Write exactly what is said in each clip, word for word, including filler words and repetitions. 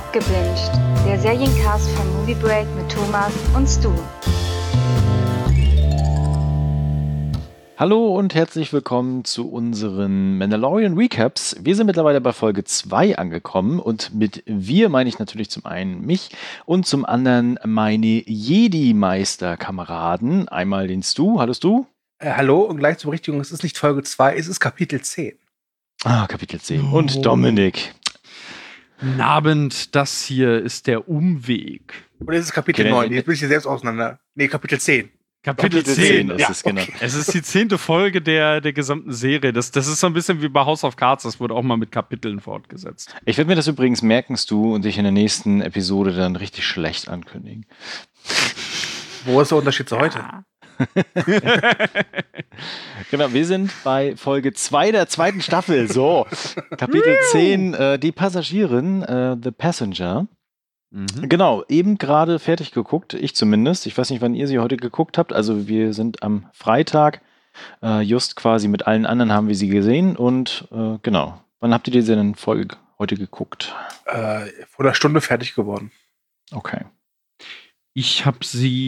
Gebinged, der Seriencast von Movie Break mit Thomas und Stu. Hallo und herzlich willkommen zu unseren Mandalorian Recaps. Wir sind mittlerweile bei Folge zwei angekommen und mit wir meine ich natürlich zum einen mich und zum anderen meine Jedi-Meister-Kameraden. Einmal den Stu. Hallo Stu. Äh, hallo und gleich zur Berichtigung, es ist nicht Folge zwei, es ist Kapitel zehn. Ah, Kapitel zehn. Und Dominik. Guten Abend, das hier ist der Umweg. Oder ist es Kapitel Okay, neun? Jetzt bin ich hier selbst auseinander. Nee, Kapitel zehn. Kapitel, Kapitel zehn. zehn ist Ja, es, genau. okay. Es ist die zehnte Folge der, der gesamten Serie. Das, das ist so ein bisschen wie bei House of Cards. Das wurde auch mal mit Kapiteln fortgesetzt. Ich werde mir das übrigens merken, Stu, und dich in der nächsten Episode dann richtig schlecht ankündigen. Wo ist der Unterschied zu heute? Ja. Genau, wir sind bei Folge zwei der zweiten Staffel. So, Kapitel zehn, äh, die Passagierin, äh, The Passenger. Mhm. Genau, eben gerade fertig geguckt, ich zumindest. Ich weiß nicht, wann ihr sie heute geguckt habt. Also wir sind am Freitag, äh, just quasi mit allen anderen haben wir sie gesehen. Und äh, genau, wann habt ihr diese denn Folge heute geguckt? Äh, vor einer Stunde fertig geworden. Okay. Ich habe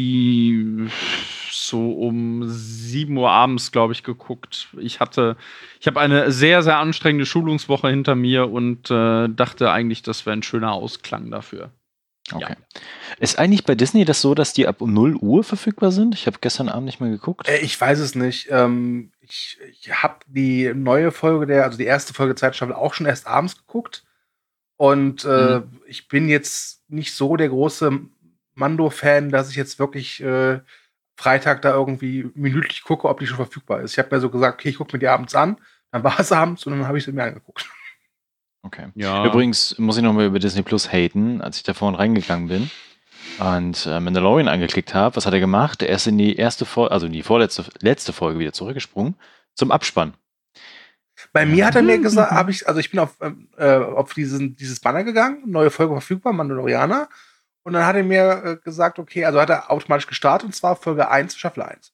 sie so um sieben Uhr abends, glaube ich, geguckt. Ich hatte, ich habe eine sehr, sehr anstrengende Schulungswoche hinter mir und äh, dachte eigentlich, das wäre ein schöner Ausklang dafür. Okay. Ja. Ist eigentlich bei Disney das so, dass die ab null Uhr verfügbar sind? Ich habe gestern Abend nicht mehr geguckt. Äh, ich weiß es nicht. Ähm, ich ich habe die neue Folge der, also die erste Folge Zeitstaffel auch schon erst abends geguckt. Und äh, Mhm. ich bin jetzt nicht so der große Mando-Fan, dass ich jetzt wirklich äh, Freitag da irgendwie minütlich gucke, ob die schon verfügbar ist. Ich habe mir so gesagt, okay, ich gucke mir die abends an. Dann war es abends und dann habe ich sie mir angeguckt. Okay. Ja. Übrigens muss ich nochmal über Disney Plus haten, als ich da vorhin reingegangen bin und äh, Mandalorian angeklickt habe. Was hat er gemacht? Er ist in die erste Folge, also in die vorletzte letzte Folge wieder zurückgesprungen zum Abspann. Bei mir hat er mir gesagt, habe ich, also ich bin auf, ähm, äh, auf diesen, dieses Banner gegangen, neue Folge verfügbar, Mandalorianer. Und dann hat er mir äh, gesagt, okay, also hat er automatisch gestartet und zwar Folge eins, Staffel eins.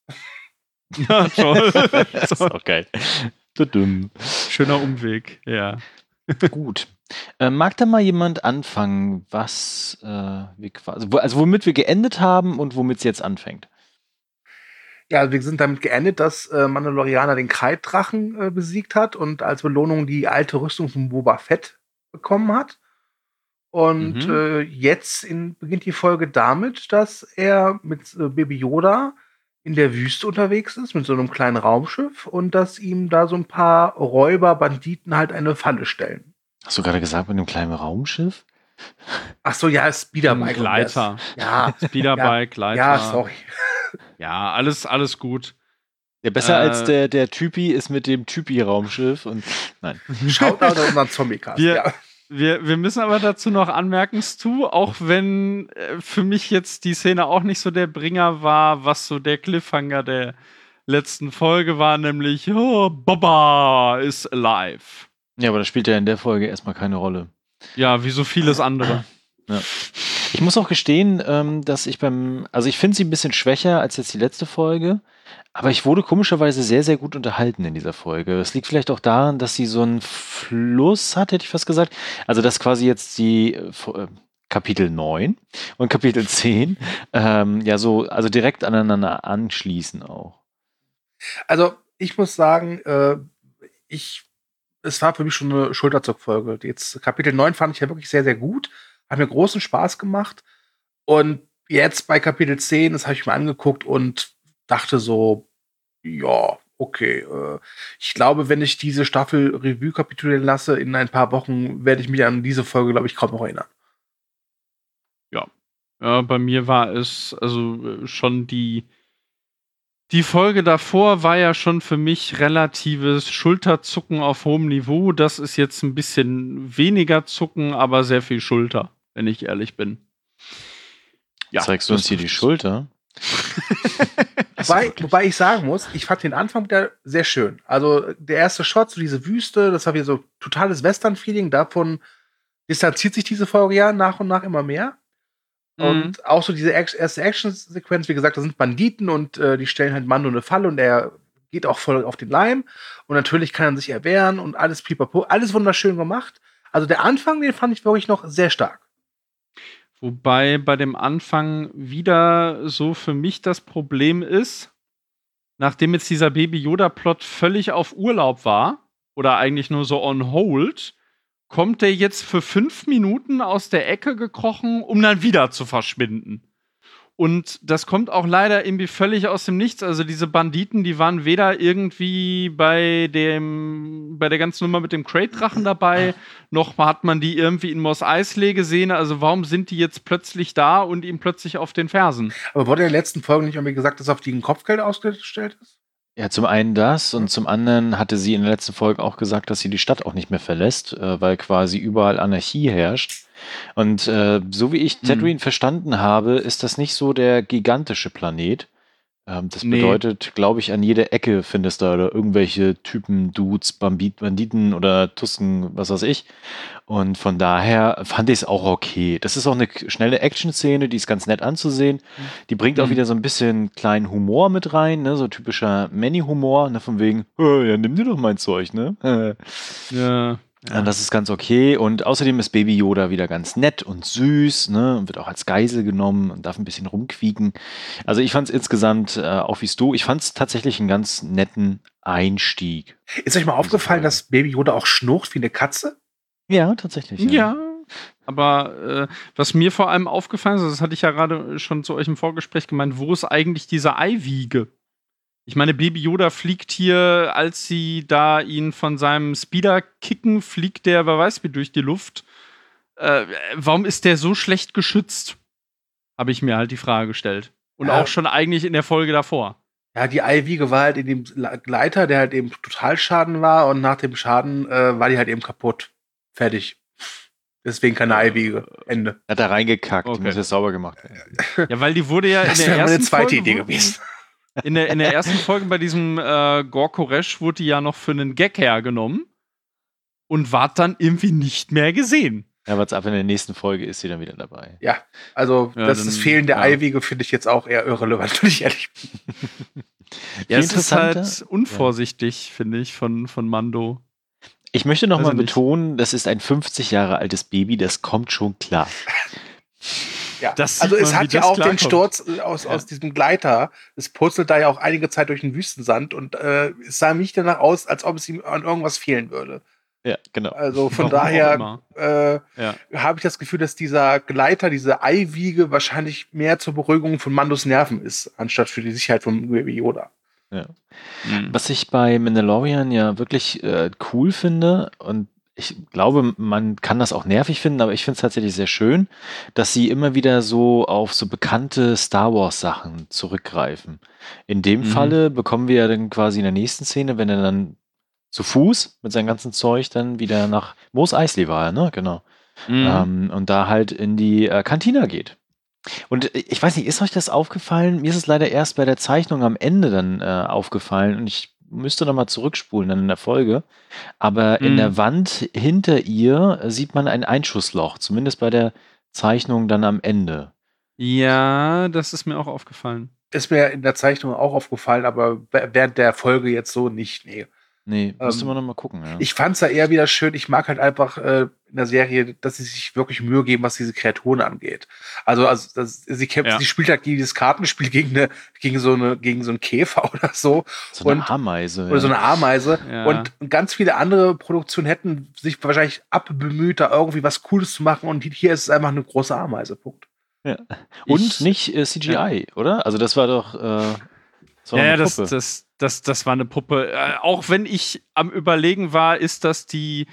Ja, toll. Das ist auch geil. Tudum. Schöner Umweg, ja. Gut. Äh, mag da mal jemand anfangen, was äh, wir quasi, wo, also womit wir geendet haben und womit es jetzt anfängt? Ja, also wir sind damit geendet, dass äh, Mandalorianer den Kreiddrachen äh, besiegt hat und als Belohnung die alte Rüstung von Boba Fett bekommen hat. Und Mhm. äh, jetzt in, beginnt die Folge damit, dass er mit äh, Baby Yoda in der Wüste unterwegs ist, mit so einem kleinen Raumschiff und dass ihm da so ein paar Räuber, Banditen halt eine Falle stellen. Hast du gerade gesagt, mit einem kleinen Raumschiff? Ach so, ja, Speederbike. Ein Gleiter. Ja, Speederbike, Gleiter. ja, sorry. Ja, alles, alles gut. Ja, besser Äh, als der, der Typi ist mit dem Typi-Raumschiff und nein. Schaut da unseren Zombie-Cast. Wir- Ja. Wir, wir müssen aber dazu noch anmerken, Stu, auch wenn äh, für mich jetzt die Szene auch nicht so der Bringer war, was so der Cliffhanger der letzten Folge war, nämlich oh, Boba is alive. Ja, aber das spielt ja in der Folge erstmal keine Rolle. Ja, wie so vieles andere. Ja. Ich muss auch gestehen, ähm, dass ich beim, also ich finde sie ein bisschen schwächer als jetzt die letzte Folge, aber ich wurde komischerweise sehr, sehr gut unterhalten in dieser Folge. Es liegt vielleicht auch daran, dass sie so einen Fluss hat, hätte ich fast gesagt. Also, dass quasi jetzt die äh, Fo- äh, Kapitel neun und Kapitel zehn ähm, ja so, also direkt aneinander anschließen auch. Also, ich muss sagen, äh, ich, es war für mich schon eine Schulterzuckfolge. Jetzt Kapitel neun fand ich ja wirklich sehr, sehr gut. Hat mir großen Spaß gemacht. Und jetzt bei Kapitel zehn, das habe ich mir angeguckt und dachte so, ja, okay. Äh, ich glaube, wenn ich diese Staffel Revue kapitulieren lasse, in ein paar Wochen werde ich mich an diese Folge, glaube ich, kaum noch erinnern. Ja, bei mir war es, also äh, schon die, die Folge davor war ja schon für mich relatives Schulterzucken auf hohem Niveau. Das ist jetzt ein bisschen weniger Zucken, aber sehr viel Schulter, wenn ich ehrlich bin. Ja, Zeigst du uns das hier die trifft's. Schulter? Wobei, wobei ich sagen muss, ich fand den Anfang wieder sehr schön. Also der erste Shot, so diese Wüste, das war wieder so totales Western-Feeling. Davon distanziert sich diese Folge ja nach und nach immer mehr. Mhm. Und auch so diese Act- erste Action-Sequenz, wie gesagt, da sind Banditen und äh, die stellen halt Mando eine Falle und er geht auch voll auf den Leim. Und natürlich kann er sich erwehren und alles pipapo. Alles wunderschön gemacht. Also der Anfang, den fand ich wirklich noch sehr stark. Wobei bei dem Anfang wieder so für mich das Problem ist, nachdem jetzt dieser Baby-Yoda-Plot völlig auf Urlaub war, oder eigentlich nur so on hold, kommt der jetzt für fünf Minuten aus der Ecke gekrochen, um dann wieder zu verschwinden. Und das kommt auch leider irgendwie völlig aus dem Nichts. Also diese Banditen, die waren weder irgendwie bei dem, bei der ganzen Nummer mit dem Krayt-Drachen dabei, noch hat man die irgendwie in Mos Eisley gesehen. Also warum sind die jetzt plötzlich da und ihm plötzlich auf den Fersen? Aber wurde in der letzten Folge nicht irgendwie gesagt, dass auf die ein Kopfgeld ausgestellt ist? Ja, zum einen das und zum anderen hatte sie in der letzten Folge auch gesagt, dass sie die Stadt auch nicht mehr verlässt, äh, weil quasi überall Anarchie herrscht. Und äh, so wie ich Tatooine Hm. verstanden habe, ist das nicht so der gigantische Planet. Ähm, das Nee. bedeutet, glaube ich, an jeder Ecke findest du da irgendwelche Typen, Dudes, Bambit, Banditen oder Tusken, was weiß ich. Und von daher fand ich es auch okay. Das ist auch eine k- schnelle Action-Szene, die ist ganz nett anzusehen. Die bringt auch Mhm. wieder so ein bisschen kleinen Humor mit rein, ne? So typischer Manny-Humor, ne? Von wegen, "Äh, ja, nimm dir doch mein Zeug, ne? Äh. Ja. Ja, das ist ganz okay. Und außerdem ist Baby Yoda wieder ganz nett und süß, ne? Und wird auch als Geisel genommen und darf ein bisschen rumquieken. Also ich fand es insgesamt, äh, auch wie du, ich fand es tatsächlich einen ganz netten Einstieg. Ist euch mal aufgefallen, Folge. dass Baby Yoda auch schnurrt wie eine Katze? Ja, tatsächlich. Ja, aber äh, was mir vor allem aufgefallen ist, das hatte ich ja gerade schon zu euch im Vorgespräch gemeint, wo ist eigentlich diese Eiwiege? Ich meine, Baby Yoda fliegt hier, als sie da ihn von seinem Speeder kicken, fliegt der, wer weiß wie, durch die Luft. Äh, warum ist der so schlecht geschützt? Habe ich mir halt die Frage gestellt. Und Ja. auch schon eigentlich in der Folge davor. Ja, die Eiwiege war halt in dem La- Gleiter, der halt eben Totalschaden war und nach dem Schaden äh, war die halt eben kaputt. Fertig. Deswegen keine Eiwiege. Ende. Hat da reingekackt, die Okay. muss jetzt sauber gemacht werden. Ja, weil die wurde ja Das in der wäre meine ersten zweite Folge Idee wurde- gewesen. In der, in der ersten Folge bei diesem äh, Gorkoresh wurde die ja noch für einen Gag hergenommen und ward dann irgendwie nicht mehr gesehen. Ja, warte ab, in der nächsten Folge ist sie dann wieder dabei. Ja, also Ja, das, dann- das Fehlen der ja. Eiwiege finde ich jetzt auch eher irrelevant, wenn ich ehrlich bin. Ja, es ist interessanter- halt unvorsichtig, finde ich, von, von Mando. Ich möchte noch Also mal nicht. betonen, das ist ein fünfzig Jahre altes Baby, das kommt schon klar. Ja. Das Also sieht es man, wie hat ja das auch den klarkommt. Sturz äh, aus, Ja. aus diesem Gleiter. Es purzelt da ja auch einige Zeit durch den Wüstensand und äh, es sah nicht danach aus, als ob es ihm an irgendwas fehlen würde. Ja, genau. Also von Warum auch daher immer. äh, Ja. habe ich das Gefühl, dass dieser Gleiter, diese Eiwiege wahrscheinlich mehr zur Beruhigung von Mandos Nerven ist, anstatt für die Sicherheit von Baby Yoda. Mhm. Was ich bei Mandalorian ja wirklich äh, cool finde, und ich glaube, man kann das auch nervig finden, aber ich finde es tatsächlich sehr schön, dass sie immer wieder so auf so bekannte Star Wars Sachen zurückgreifen. In dem Mhm. Falle bekommen wir ja dann quasi in der nächsten Szene, wenn er dann zu Fuß mit seinem ganzen Zeug dann wieder nach Mos Eisley war, er, ne? Genau. Mhm. Ähm, und da halt in die äh, Kantina geht. Und äh, ich weiß nicht, ist euch das aufgefallen? Mir ist es leider erst bei der Zeichnung am Ende dann äh, aufgefallen und ich müsste noch mal zurückspulen dann in der Folge. Aber in Mhm. der Wand hinter ihr äh, sieht man ein Einschussloch, zumindest bei der Zeichnung dann am Ende. Ja, das ist mir auch aufgefallen. Ist mir in der Zeichnung auch aufgefallen, aber während der Folge jetzt so nicht. Nee. Nee, müsste Ähm, man noch mal gucken. Ja. Ich fand's da eher wieder schön. Ich mag halt einfach äh, in der Serie, dass sie sich wirklich Mühe geben, was diese Kreaturen angeht. Also, also das, sie kämpft, Ja. sie spielt halt gegen dieses Kartenspiel gegen eine, gegen so eine, gegen so einen Käfer oder so. so eine und- Ameise. Oder so eine Ameise. Ja. Und ganz viele andere Produktionen hätten sich wahrscheinlich abbemüht, da irgendwie was Cooles zu machen. Und hier ist es einfach eine große Ameise. Punkt. Und Ich- nicht äh, C G I, oder? Also das war doch. Äh, das war Ja, doch ja, eine das, Puppe. das, das, das war eine Puppe. Äh, auch wenn ich am Überlegen war, ist das die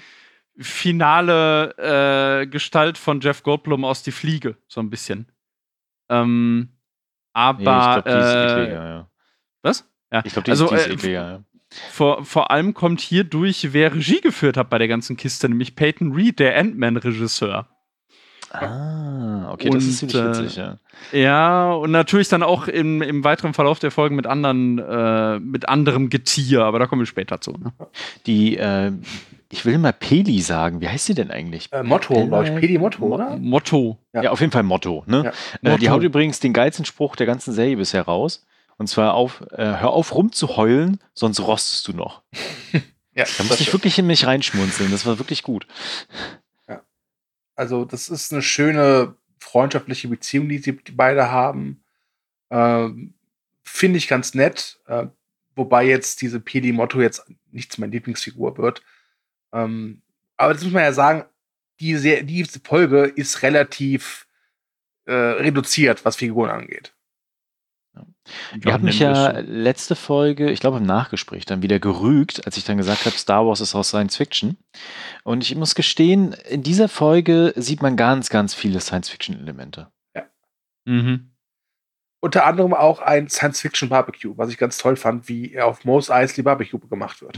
finale äh, Gestalt von Jeff Goldblum aus Die Fliege, so ein bisschen. Ähm, Nee, aber. ich glaube, die ist äh, ekliger, ja. Was? Ja. Ich glaube, die, Also, ist- die ist äh, ekliger, ja. Vor, vor allem kommt hier durch, wer Regie geführt hat bei der ganzen Kiste, nämlich Peyton Reed, der Ant-Man-Regisseur. Ah, okay, das ist Und, ziemlich äh, witzig, ja. Ja, und natürlich dann auch im, im weiteren Verlauf der Folgen mit anderen, äh, mit anderem Getier, aber da kommen wir später zu. Ne? Die, äh, ich will mal Peli sagen. Wie heißt sie denn eigentlich? Äh, Motto, glaube ich. Pedi Motto, oder? Motto. Ja. Ja, auf jeden Fall Motto. Ne? Ja. Äh, die Motto. haut übrigens den geilsten Spruch der ganzen Serie bisher raus. Und zwar auf, äh, hör auf rumzuheulen, sonst rostest du noch. Ja, Da musste ich wirklich in mich reinschmunzeln. Das war wirklich gut. Also, das ist eine schöne freundschaftliche Beziehung, die sie die beide haben. Ähm, Finde ich ganz nett. Äh, wobei jetzt diese Peli Motto jetzt nicht meine Lieblingsfigur wird. Ähm, aber das muss man ja sagen, die, Se- diese Folge ist relativ äh, reduziert, was Figuren angeht. Ihr habt mich ja letzte Folge, ich glaube im Nachgespräch, dann wieder gerügt, als ich dann gesagt habe, Star Wars ist aus Science Fiction. Und ich muss gestehen, in dieser Folge sieht man ganz, ganz viele Science-Fiction-Elemente. Mhm. Unter anderem auch ein Science-Fiction-Barbecue, was ich ganz toll fand, wie er auf Mos Eisley Barbecue gemacht wird.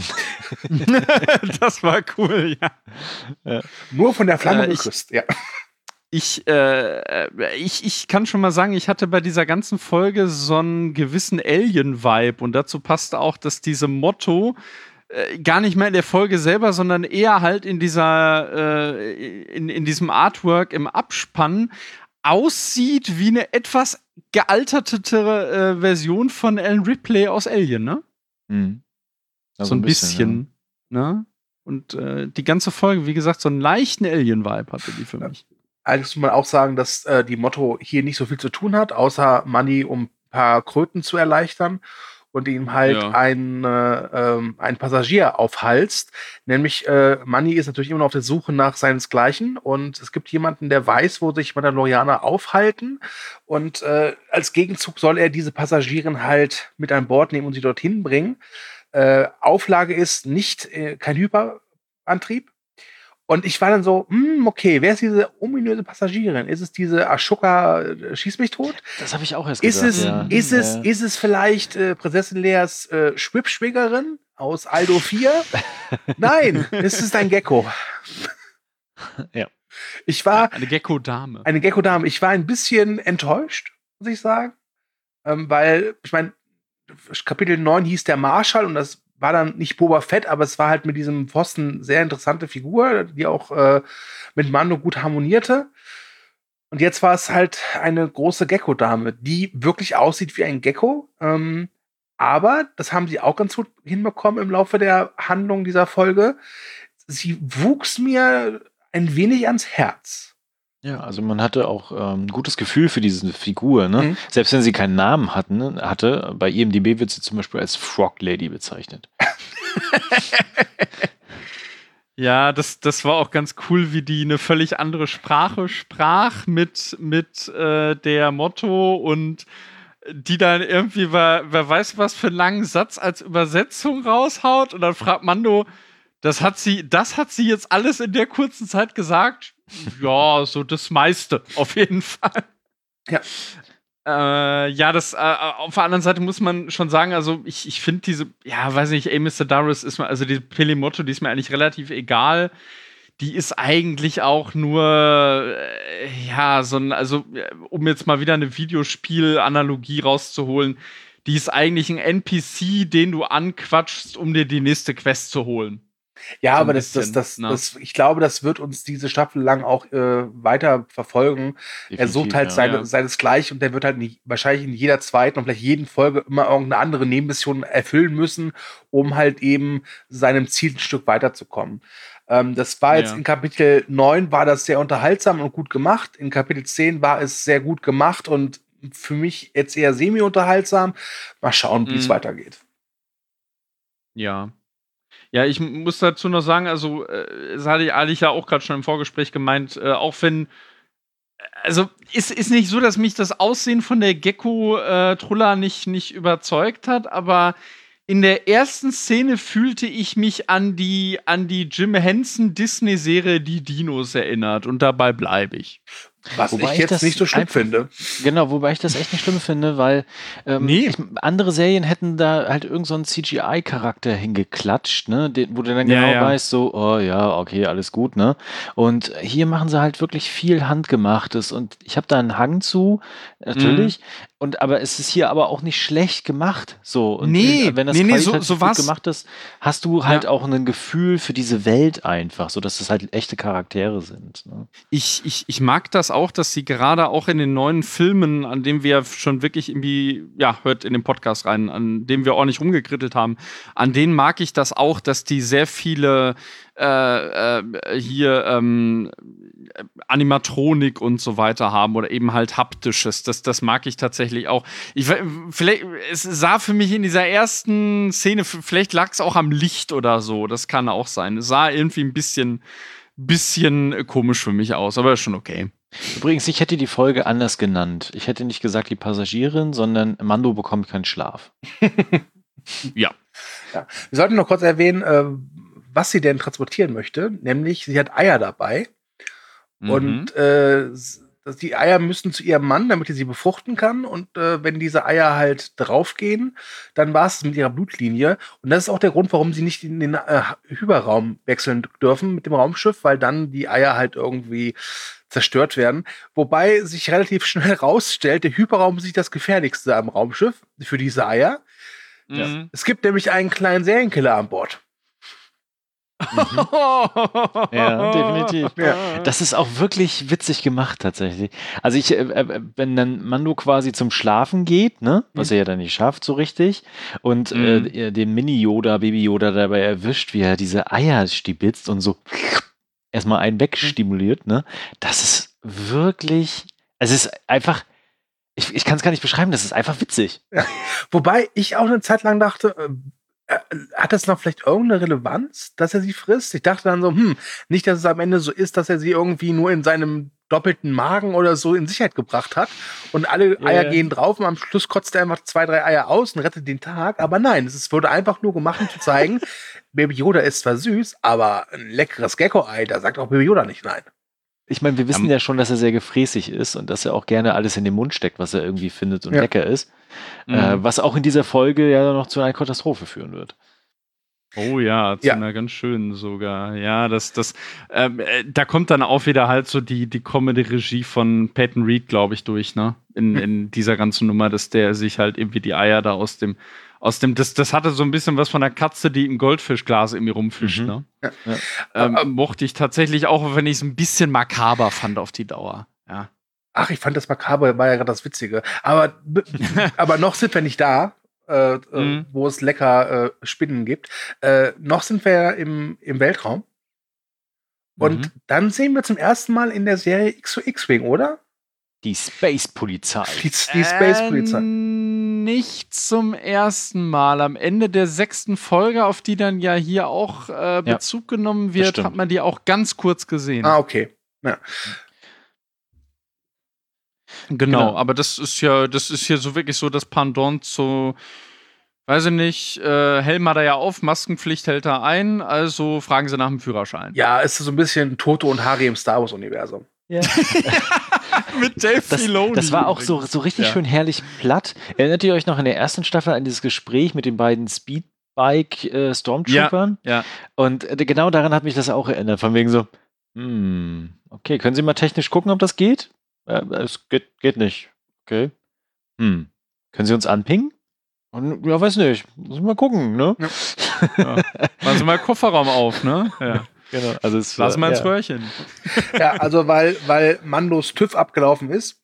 Das war cool, ja. Ja. Nur von der Flamme Äh, ich- geküsst, ja. Ich, äh, ich, ich kann schon mal sagen, ich hatte bei dieser ganzen Folge so einen gewissen Alien-Vibe und dazu passte auch, dass diese Motto äh, gar nicht mehr in der Folge selber, sondern eher halt in dieser, äh, in, in diesem Artwork im Abspann aussieht wie eine etwas gealtertere äh, Version von Alan Ripley aus Alien, ne? Mhm. Ja, so ein bisschen, ne? Und äh, die ganze Folge, wie gesagt, so einen leichten Alien-Vibe hatte die für mich. Eigentlich muss man auch sagen, dass äh, die Motto hier nicht so viel zu tun hat, außer Money, um ein paar Kröten zu erleichtern und ihm halt Ja. ein, äh, ähm, ein Passagier aufhalst. Nämlich äh, Money ist natürlich immer noch auf der Suche nach seinesgleichen und es gibt jemanden, der weiß, wo sich Mandalorianer aufhalten und äh, als Gegenzug soll er diese Passagierin halt mit an Bord nehmen und sie dorthin bringen. Äh, Auflage ist nicht äh, kein Hyperantrieb. Und ich war dann so, hm, okay, wer ist diese ominöse Passagierin? Ist es diese Ashoka äh, Schieß mich tot? Das habe ich auch erst Ist gesagt. es, ja. ist es, Ja. ist es vielleicht äh, Prinzessin Leas äh, Schwibschwägerin aus Aldo vier? Nein, es ist ein Gecko. Ja. Ich war Eine Gecko-Dame. eine Gecko-Dame. Ich war ein bisschen enttäuscht, muss ich sagen. Ähm, weil, ich meine, Kapitel neun hieß der Marschall und das war dann nicht Boba Fett, aber es war halt mit diesem Pfosten sehr interessante Figur, die auch äh, mit Mando gut harmonierte. Und jetzt war es halt eine große Gecko-Dame, die wirklich aussieht wie ein Gecko. Ähm, aber, das haben sie auch ganz gut hinbekommen im Laufe der Handlung dieser Folge, sie wuchs mir ein wenig ans Herz. Ja, also man hatte auch ähm, ein gutes Gefühl für diese Figur, ne? Mhm. Selbst wenn sie keinen Namen hatten, hatte, bei I M D B wird sie zum Beispiel als Frog Lady bezeichnet. Ja, das, das war auch ganz cool, wie die eine völlig andere Sprache sprach mit, mit äh, der Motto und die dann irgendwie, wer, wer weiß was für einen langen Satz als Übersetzung raushaut und dann fragt Mando, das hat sie, das hat sie jetzt alles in der kurzen Zeit gesagt? Ja, so das meiste, auf jeden Fall. Ja. Äh, ja, das, äh, auf der anderen Seite muss man schon sagen, also ich, ich finde diese, ja, weiß nicht, Amy Sedaris ist mir, also die Peli Motto, die ist mir eigentlich relativ egal. Die ist eigentlich auch nur, äh, ja, so ein, also um jetzt mal wieder eine Videospiel-Analogie rauszuholen, die ist eigentlich ein N P C, den du anquatschst, um dir die nächste Quest zu holen. Ja, So ein aber das, das, bisschen, das, ne? das, ich glaube, das wird uns diese Staffel lang auch äh, weiter verfolgen. Er sucht Definitiv, halt ja. seine, Ja. seinesgleichen und der wird halt nicht, wahrscheinlich in jeder zweiten und vielleicht jeden Folge immer irgendeine andere Nebenmission erfüllen müssen, um halt eben seinem Ziel ein Stück weiterzukommen. Ähm, das war jetzt Ja. in Kapitel neun war das sehr unterhaltsam und gut gemacht. In Kapitel zehn war es sehr gut gemacht und für mich jetzt eher semi-unterhaltsam. Mal schauen, wie es Mhm. weitergeht. Ja. Ja, ich m- muss dazu noch sagen, also, äh, das hatte Ali ja auch gerade schon im Vorgespräch gemeint, äh, auch wenn, also, ist, ist nicht so, dass mich das Aussehen von der Gecko-Trulla nicht, nicht überzeugt hat, aber in der ersten Szene fühlte ich mich an die, an die Jim Henson Disney-Serie Die Dinos erinnert und dabei bleibe ich. Was Wobei ich ich jetzt das nicht so schlimm einfach- finde. Genau, wobei ich das echt nicht schlimm finde, weil ähm, Nee. ich, andere Serien hätten da halt irgend so einen C G I-Charakter hingeklatscht, ne, den, wo du dann Ja, genau ja. weißt, so, oh ja, okay, alles gut, ne? Und hier machen sie halt wirklich viel Handgemachtes und ich habe da einen Hang zu, natürlich, und aber es ist hier aber auch nicht schlecht gemacht, so. Und Nee, äh, wenn das nee, nee, so- qualitativ so gut war's. gemacht ist, hast du halt Ja. auch ein Gefühl für diese Welt einfach, so dass das halt echte Charaktere sind, ne? Ich, ich, ich mag das auch, dass sie gerade auch in den neuen Filmen, an denen wir schon wirklich irgendwie, ja, hört in den Podcast rein, an dem wir ordentlich rumgekrittelt haben, an denen mag ich das auch, dass die sehr viele äh, äh, hier ähm, Animatronik und so weiter haben oder eben halt haptisches. Das, das mag ich tatsächlich auch. Ich, vielleicht, es sah für mich in dieser ersten Szene, vielleicht lag es auch am Licht oder so. Das kann auch sein. Es sah irgendwie ein bisschen, bisschen komisch für mich aus, aber ist schon okay. Übrigens, ich hätte die Folge anders genannt. Ich hätte nicht gesagt die Passagierin, sondern Mando bekommt keinen Schlaf. Ja. Ja. Wir sollten noch kurz erwähnen, äh, was sie denn transportieren möchte. Nämlich, sie hat Eier dabei. Mhm. Und äh, die Eier müssen zu ihrem Mann, damit er sie befruchten kann. Und äh, wenn diese Eier halt draufgehen, dann war es mit ihrer Blutlinie. Und das ist auch der Grund, warum sie nicht in den äh, Hyperraum wechseln dürfen mit dem Raumschiff, weil dann die Eier halt irgendwie zerstört werden. Wobei sich relativ schnell rausstellt, der Hyperraum ist nicht das Gefährlichste am Raumschiff für diese Eier. Mhm. Es gibt nämlich einen kleinen Serienkiller an Bord. Mhm. Ja, definitiv. Ja. Das ist auch wirklich witzig gemacht, tatsächlich. Also ich, äh, wenn dann Mando quasi zum Schlafen geht, ne, was Mhm. er ja dann nicht schafft so richtig, und Mhm. äh, den Mini-Yoda, Baby-Yoda dabei erwischt, wie er diese Eier stibitzt und so erstmal einen wegstimuliert, ne, das ist wirklich, es ist einfach, ich, ich kann es gar nicht beschreiben, das ist einfach witzig. Wobei ich auch eine Zeit lang dachte, äh, äh, hat das noch vielleicht irgendeine Relevanz, dass er sie frisst? Ich dachte dann so, hm, nicht, dass es am Ende so ist, dass er sie irgendwie nur in seinem doppelten Magen oder so in Sicherheit gebracht hat und alle Ja. Eier gehen drauf und am Schluss kotzt er einfach zwei, drei Eier aus und rettet den Tag. Aber nein, es ist- wurde einfach nur gemacht, um zu zeigen, Baby Yoda ist zwar süß, aber ein leckeres Gecko-Ei, da sagt auch Baby Yoda nicht nein. Ich meine, wir wissen Ähm, ja schon, dass er sehr gefräßig ist und dass er auch gerne alles in den Mund steckt, was er irgendwie findet und Ja. lecker ist. Mhm. Äh, was auch in dieser Folge ja noch zu einer Katastrophe führen wird. Oh ja, zu Ja. einer ganz schönen sogar. Ja, das, das, ähm, äh, da kommt dann auch wieder halt so die, die Comedy-Regie von Peyton Reed, glaube ich, durch, ne? In, Hm. in dieser ganzen Nummer, dass der sich halt irgendwie die Eier da aus dem, aus dem, das, das hatte so ein bisschen was von einer Katze, die im Goldfischglas irgendwie rumfischt, Mhm. ne? Ja. Ja. Ähm, Aber- mochte ich tatsächlich auch, wenn ich es ein bisschen makaber fand auf die Dauer. Ja. Ach, ich fand das makaber, war ja gerade das Witzige. Aber, b- aber noch sind wir nicht da, äh, äh, Mhm. wo es lecker äh, Spinnen gibt. Äh, noch sind wir ja im, im Weltraum. Und Mhm. dann sehen wir zum ersten Mal in der Serie X O X-Wing, oder? Die Space-Polizei. Die, die Space-Polizei. Äh, nicht zum ersten Mal. Am Ende der sechsten Folge, auf die dann ja hier auch äh, Bezug genommen wird, stimmt. hat man die auch ganz kurz gesehen. Ah, okay. Ja. genau, genau. aber das ist ja, das ist hier so wirklich so das Pendant zu, weiß ich nicht, äh, Helm hat er ja auf, Maskenpflicht hält er ein, also fragen sie nach dem Führerschein. Ja, es ist so ein bisschen Toto und Harry im Star Wars-Universum. Ja. Mit Dave Das, Filoni. das war auch so, so richtig Ja. schön herrlich platt. Erinnert ihr euch noch in der ersten Staffel an dieses Gespräch mit den beiden Speedbike-Stormtroopern? Ja. Und äh, genau daran hat mich das auch erinnert. Von wegen so, hm, okay, können Sie mal technisch gucken, ob das geht? Äh, es geht, geht nicht. Okay. Hm. Können Sie uns anpingen? Und, ja, weiß nicht. Muss mal gucken, ne? Ja. Machen Sie mal Kofferraum auf, ne? Ja. Genau. Also es, Lass mal ins ja. Röhrchen. Ja, also weil, weil Mandos TÜV abgelaufen ist.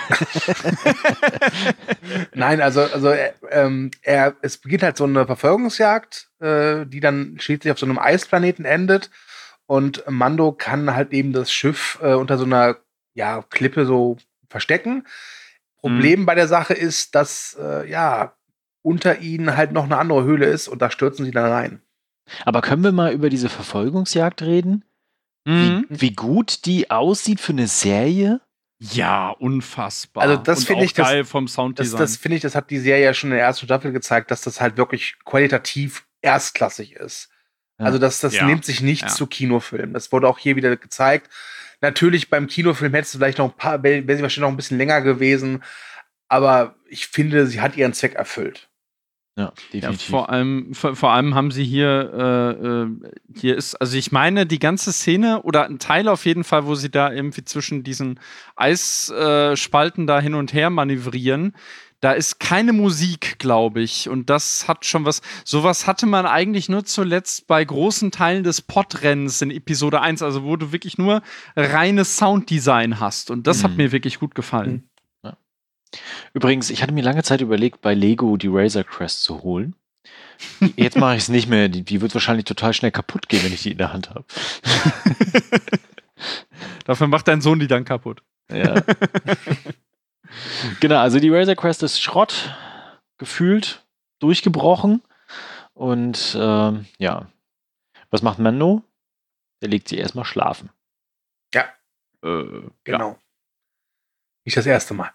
Nein, also, also er, ähm, er, es beginnt halt so eine Verfolgungsjagd, äh, die dann schließlich auf so einem Eisplaneten endet. Und Mando kann halt eben das Schiff äh, unter so einer ja, Klippe so verstecken. Problem bei der Sache ist, dass äh, ja unter ihnen halt noch eine andere Höhle ist und da stürzen sie dann rein. Aber können wir mal über diese Verfolgungsjagd reden? Mhm. Wie, wie gut die aussieht für eine Serie? Ja, unfassbar. Also das Und finde auch ich, das- geil vom Das, Sounddesign. das finde ich, das hat die Serie ja schon in der ersten Staffel gezeigt, dass das halt wirklich qualitativ erstklassig ist. Ja. Also das, das Ja. nimmt sich nicht Ja. zu Kinofilmen. Das wurde auch hier wieder gezeigt. Natürlich beim Kinofilm hättest du vielleicht noch ein paar, wäre wär sie wahrscheinlich noch ein bisschen länger gewesen. Aber ich finde, sie hat ihren Zweck erfüllt. Ja, Ja, definitiv. vor allem, vor, vor allem haben sie hier, äh, äh, hier ist, also ich meine, die ganze Szene oder ein Teil auf jeden Fall, wo sie da irgendwie zwischen diesen Eisspalten äh, da hin und her manövrieren, da ist keine Musik, glaube ich. Und das hat schon was, sowas hatte man eigentlich nur zuletzt bei großen Teilen des Podrennens in Episode eins, also wo du wirklich nur reines Sounddesign hast. Und das hat Mhm. mir wirklich gut gefallen. Übrigens, ich hatte mir lange Zeit überlegt, bei Lego die Razor Crest zu holen. Jetzt mache ich es nicht mehr. Die, die wird wahrscheinlich total schnell kaputt gehen, wenn ich die in der Hand habe. Dafür macht dein Sohn die dann kaputt. Ja. Genau, also die Razor Crest ist Schrott, gefühlt, durchgebrochen. Und ähm, ja, was macht Mando? Der legt sie erstmal schlafen. Ja, Äh, genau. Ja. Nicht das erste Mal.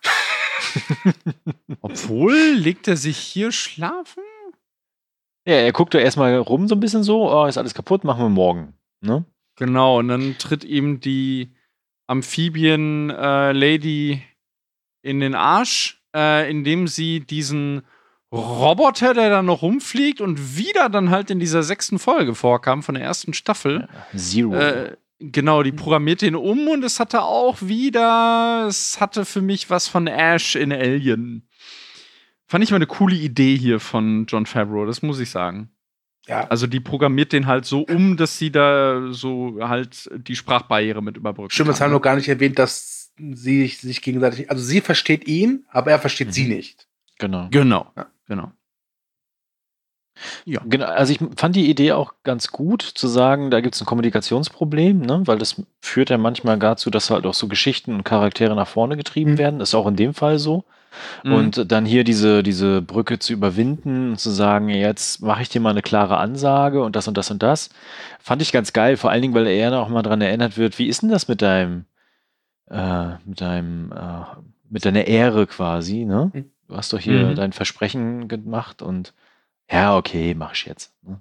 Obwohl, legt er sich hier schlafen? Ja, er guckt da erstmal rum so ein bisschen so, oh, ist alles kaputt, machen wir morgen. Ne? Genau, und dann tritt ihm die Amphibien-Lady in den Arsch, äh, indem sie diesen Roboter, der da noch rumfliegt und wieder dann halt in dieser sechsten Folge vorkam, von der ersten Staffel. Zero. Äh, genau, die programmiert den um und es hatte auch wieder, es hatte für mich was von Ash in Alien. Fand ich mal eine coole Idee hier von Jon Favreau, das muss ich sagen. Ja, Also die programmiert den halt so um, dass sie da so halt die Sprachbarriere mit überbrücken stimmt, das kann. haben wir noch gar nicht erwähnt, dass sie sich gegenseitig, also sie versteht ihn, aber er versteht Mhm. sie nicht. Genau. Genau, Ja. genau. Ja. Genau, also ich fand die Idee auch ganz gut, zu sagen, da gibt es ein Kommunikationsproblem, ne? Weil das führt ja manchmal dazu, dass halt auch so Geschichten und Charaktere nach vorne getrieben Mhm. werden. Ist auch in dem Fall so. Mhm. Und dann hier diese, diese Brücke zu überwinden und zu sagen, jetzt mache ich dir mal eine klare Ansage und das und das und das, fand ich ganz geil. Vor allen Dingen, weil er dann auch mal dran erinnert wird, wie ist denn das mit deinem, äh, mit deinem, äh, mit deiner Ehre quasi, ne? Mhm. Du hast doch hier Mhm. dein Versprechen gemacht und ja, okay, mach ich jetzt. Ne?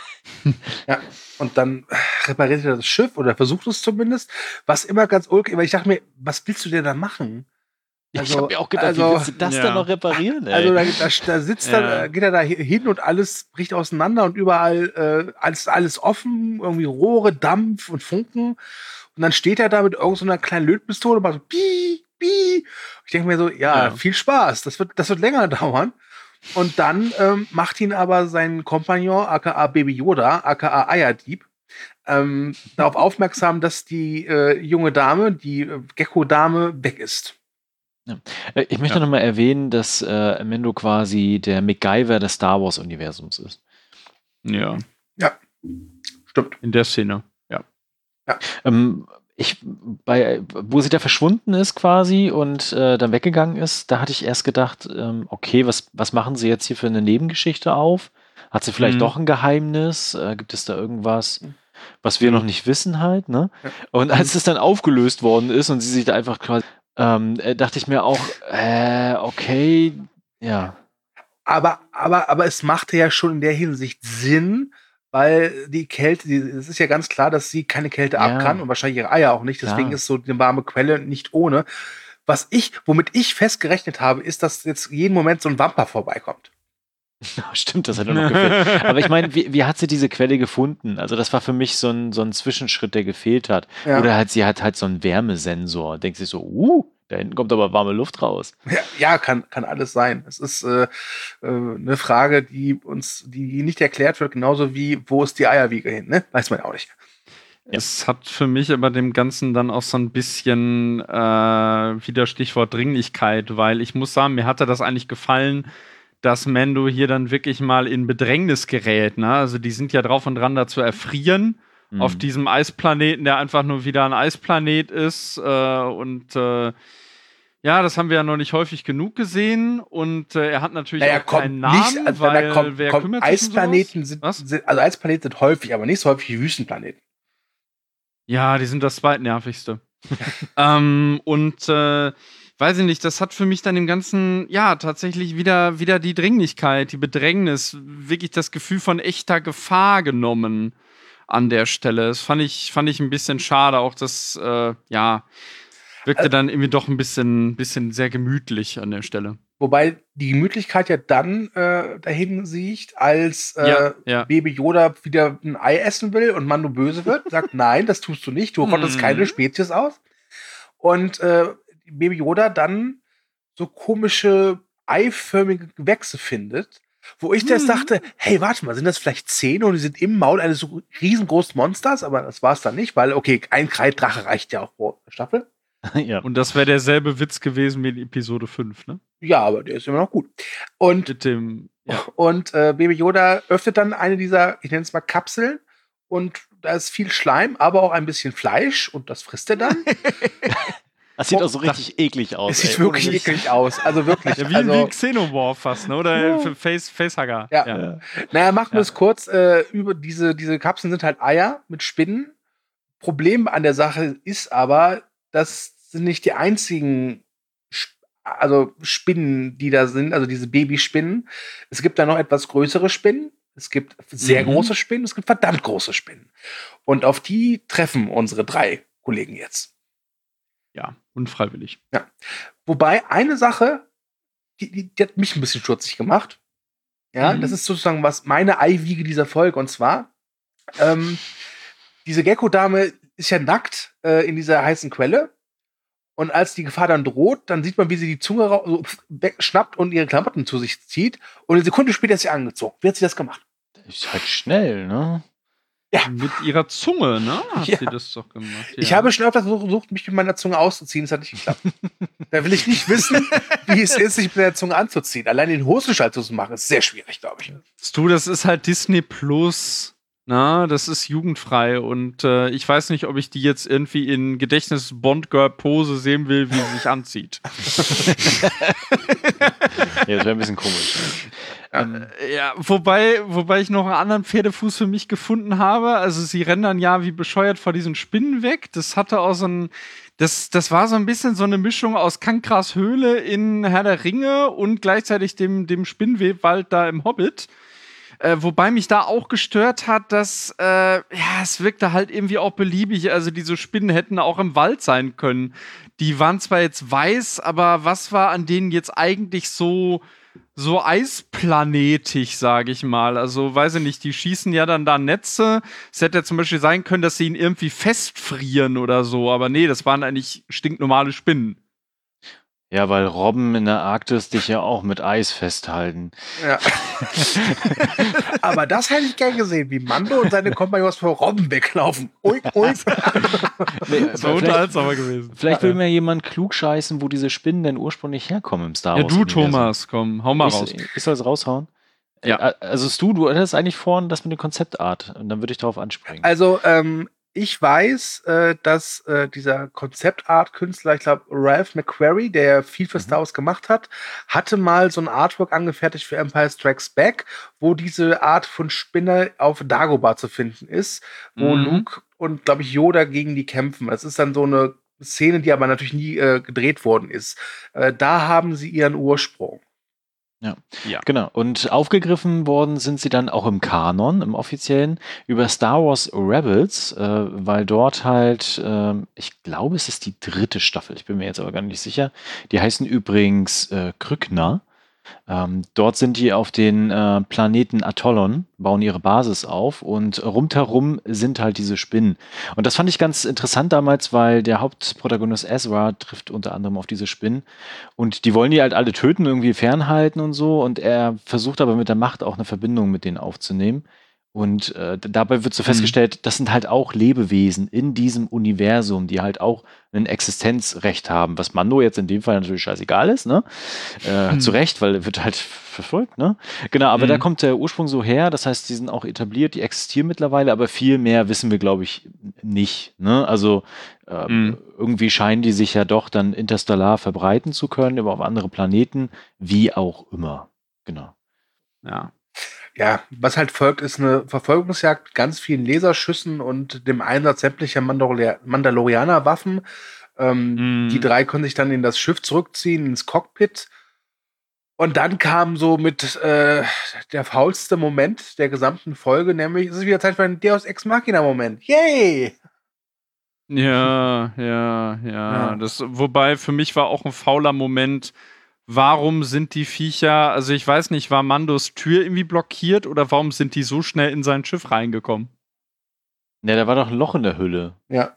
Und dann repariert er das Schiff oder versucht es zumindest, was immer ganz ulkig, weil ich dachte mir, was willst du denn da machen? ich Also- habe mir auch gedacht, also- wie willst du das Ja. dann noch reparieren, ey? Also da, da, da sitzt Ja. er, geht er da hin und alles bricht auseinander und überall äh, alles, alles offen, irgendwie Rohre, Dampf und Funken. Und dann steht er da mit irgendeiner so kleinen Lötpistole und macht so Pi, Pi. Ich denke mir so, ja, Ja. viel Spaß, das wird, das wird länger dauern. Und dann ähm, macht ihn aber sein Kompagnon, aka Baby Yoda, aka Eierdieb, ähm, darauf aufmerksam, dass die äh, junge Dame, die äh, Gecko-Dame, weg ist. Äh, Ich möchte Ja. noch mal erwähnen, dass äh, Mendo quasi der MacGyver des Star Wars-Universums ist. Ja, Stimmt. in der Szene. Ja. Ähm, ich, bei, wo sie da verschwunden ist quasi und äh, dann weggegangen ist, da hatte ich erst gedacht, ähm, okay, was, was machen sie jetzt hier für eine Nebengeschichte auf? Hat sie vielleicht Mhm. doch ein Geheimnis? Äh, gibt es da irgendwas, was wir Mhm. noch nicht wissen halt, ne? Ja. Und als es dann aufgelöst worden ist und sie sich da einfach quasi, ähm, äh, dachte ich mir auch, äh, okay, ja. Aber, aber, aber es machte ja schon in der Hinsicht Sinn, weil die Kälte, die, es ist ja ganz klar, dass sie keine Kälte Ja. ab kann und wahrscheinlich ihre Eier auch nicht. Deswegen Klar. ist so eine warme Quelle nicht ohne. Was ich, womit ich festgerechnet habe, ist, dass jetzt jeden Moment so ein Wamper vorbeikommt. Stimmt, das hat er noch gefehlt. Aber ich meine, wie, wie hat sie diese Quelle gefunden? Also das war für mich so ein, so ein Zwischenschritt, der gefehlt hat. Ja. Oder halt, sie hat halt so einen Wärmesensor. Denkt sich so, uh, da hinten kommt aber warme Luft raus. Ja, ja, kann, kann alles sein. Es ist äh, äh, eine Frage, die uns, die nicht erklärt wird, genauso wie, wo ist die Eierwiege hin, ne? Weiß man auch nicht. Es hat für mich aber dem Ganzen dann auch so ein bisschen äh, wieder Stichwort Dringlichkeit, weil ich muss sagen, mir hatte das eigentlich gefallen, dass Mando hier dann wirklich mal in Bedrängnis gerät. Ne? Also die sind ja drauf und dran, da zu erfrieren Mhm. auf diesem Eisplaneten, der einfach nur wieder ein Eisplanet ist. Äh, und äh, ja, das haben wir ja noch nicht häufig genug gesehen. Und äh, er hat natürlich Naja, auch keinen Namen, nicht, also, weil da kommt, wer kommt kümmert sich um Eisplaneten sowas? sind, Was? sind, also Eisplaneten sind häufig, aber nicht so häufig wie Wüstenplaneten. Ja, die sind das zweitnervigste. ähm, und äh, weiß ich nicht, das hat für mich dann im Ganzen, ja, tatsächlich wieder, wieder die Dringlichkeit, die Bedrängnis, wirklich das Gefühl von echter Gefahr genommen an der Stelle. Das fand ich, fand ich ein bisschen schade, auch das, äh, ja, wirkte Also- dann irgendwie doch ein bisschen, bisschen sehr gemütlich an der Stelle. Wobei die Gemütlichkeit ja dann äh, dahin sieht, als äh, Ja, ja. Baby Yoda wieder ein Ei essen will und Mando böse wird, sagt, nein, das tust du nicht, du rottest Mhm. keine Spezies aus. Und äh, Baby Yoda dann so komische eiförmige Gewächse findet, wo ich das Mhm. dachte, hey, warte mal, sind das vielleicht Zähne und die sind im Maul eines so riesengroßen Monsters? Aber das war es dann nicht, weil, okay, ein Kreiddrache reicht ja auch pro Staffel. ja. Und das wäre derselbe Witz gewesen wie in Episode fünf, ne? Ja, aber der ist immer noch gut. Und Mit dem, ja. Und äh, Baby Yoda öffnet dann eine dieser, ich nenne es mal Kapseln und da ist viel Schleim, aber auch ein bisschen Fleisch und das frisst er dann. Das sieht auch so richtig eklig aus. Es sieht ey, wirklich ohne Witz. eklig aus, also wirklich. Ja, wie, also, wie Xenomorph fast, ne? Oder Ja. Face, Facehugger. Ja. ja. Naja, machen wir Ja. es kurz. Äh, über diese, diese Kapseln sind halt Eier mit Spinnen. Problem an der Sache ist aber, das sind nicht die einzigen Sp- also Spinnen, die da sind, also diese Babyspinnen. Es gibt da noch etwas größere Spinnen. Es gibt sehr Mhm. große Spinnen. Es gibt verdammt große Spinnen. Und auf die treffen unsere drei Kollegen jetzt. Ja, unfreiwillig. Wobei eine Sache, die, die, die hat mich ein bisschen stutzig gemacht. Ja, Mhm. das ist sozusagen was meine Eiwiege dieser Folge. Und zwar, ähm, diese Gecko-Dame ist ja nackt äh, in dieser heißen Quelle. Und als die Gefahr dann droht, dann sieht man, wie sie die Zunge rau- so wegschnappt und ihre Klamotten zu sich zieht. Und eine Sekunde später ist sie angezogen. Wie hat sie das gemacht? Ist halt schnell, ne? Ja. Mit ihrer Zunge, ne? Hat Ja. sie das doch gemacht. Ja. Ich habe schon öfter versucht, mich mit meiner Zunge auszuziehen. Das hat nicht geklappt. Da will ich nicht wissen, wie es ist, sich mit der Zunge anzuziehen. Allein den Hosenschall zu machen, ist sehr schwierig, glaube ich. Du, das ist halt Disney Plus. Na, das ist jugendfrei und äh, ich weiß nicht, ob ich die jetzt irgendwie in Gedächtnis Bond Girl Pose sehen will, wie sie sich anzieht. Ja, das wäre ein bisschen komisch. Ähm, Ja, wobei, wobei ich noch einen anderen Pferdefuß für mich gefunden habe. Also sie rennen dann ja wie bescheuert vor diesen Spinnen weg. Das hatte auch so ein, das, das war so ein bisschen so eine Mischung aus Kankras Höhle in Herr der Ringe und gleichzeitig dem, dem Spinnwebwald da im Hobbit. Äh, wobei mich da auch gestört hat, dass, äh, ja, es wirkte halt irgendwie auch beliebig. Also diese Spinnen hätten auch im Wald sein können. Die waren zwar jetzt weiß, aber was war an denen jetzt eigentlich so, so eisplanetig, sage ich mal? Also, weiß ich nicht, die schießen ja dann da Netze. Es hätte ja zum Beispiel sein können, dass sie ihn irgendwie festfrieren oder so. Aber nee, das waren eigentlich stinknormale Spinnen. ja, weil Robben in der Arktis dich ja auch mit Eis festhalten. Ja. Aber das hätte ich gern gesehen, wie Mando und seine Kompagnons vor Robben weglaufen. Uik, uik. Nee, Das war vielleicht unterhaltsamer gewesen. vielleicht will mir jemand klug scheißen, wo diese Spinnen denn ursprünglich herkommen im Star Ja, Wars. du, Thomas, komm, hau mal Ich, raus. ich soll es raushauen? Ja. Äh, Also Stu, du hattest eigentlich vorhin das mit der Konzeptart und dann würde ich darauf anspringen. Also, ähm, ich weiß, äh, dass äh, dieser Konzeptart-Künstler, ich glaube, Ralph McQuarrie, der viel für Star Wars gemacht hat, hatte mal so ein Artwork angefertigt für Empire Strikes Back, wo diese Art von Spinne auf Dagobah zu finden ist, wo Mhm. Luke und, glaube ich, Yoda gegen die kämpfen. Das ist dann so eine Szene, die aber natürlich nie äh, gedreht worden ist. Äh, da haben sie ihren Ursprung. Genau. Und aufgegriffen worden sind sie dann auch im Kanon, im offiziellen, über Star Wars Rebels, äh, weil dort halt, ähm, ich glaube, es ist die dritte Staffel, ich bin mir jetzt aber gar nicht sicher. Die heißen übrigens äh, Krückner. Ähm, dort sind die auf den äh, Planeten Atollon, bauen ihre Basis auf und rundherum sind halt diese Spinnen. Und das fand ich ganz interessant damals, weil der Hauptprotagonist Ezra trifft unter anderem auf diese Spinnen und die wollen die halt alle töten, irgendwie fernhalten und so und er versucht aber mit der Macht auch eine Verbindung mit denen aufzunehmen. Und äh, dabei wird so festgestellt, das sind halt auch Lebewesen in diesem Universum, die halt auch ein Existenzrecht haben, was Mando jetzt in dem Fall natürlich scheißegal ist, ne? Äh, Hm. Zu Recht, weil er wird halt verfolgt, ne? Genau, aber Mhm. da kommt der Ursprung so her, das heißt, die sind auch etabliert, die existieren mittlerweile, aber viel mehr wissen wir, glaube ich, nicht, ne? Also ähm, Mhm. irgendwie scheinen die sich ja doch dann interstellar verbreiten zu können, aber auf andere Planeten, wie auch immer. Genau. Ja. Ja, was halt folgt, ist eine Verfolgungsjagd mit ganz vielen Laserschüssen und dem Einsatz sämtlicher Mandalori- Mandalorianer-Waffen. Ähm, Mhm. Die drei können sich dann in das Schiff zurückziehen, ins Cockpit. Und dann kam so mit äh, der faulste Moment der gesamten Folge, nämlich es ist wieder Zeit für einen Deus Ex Machina-Moment. Yay! Ja, ja, ja. Ja. Das, wobei für mich war auch ein fauler Moment, warum sind die Viecher, also ich weiß nicht, war Mandos Tür irgendwie blockiert oder warum sind die so schnell in sein Schiff reingekommen? Ja, da war doch ein Loch in der Hülle. Ja.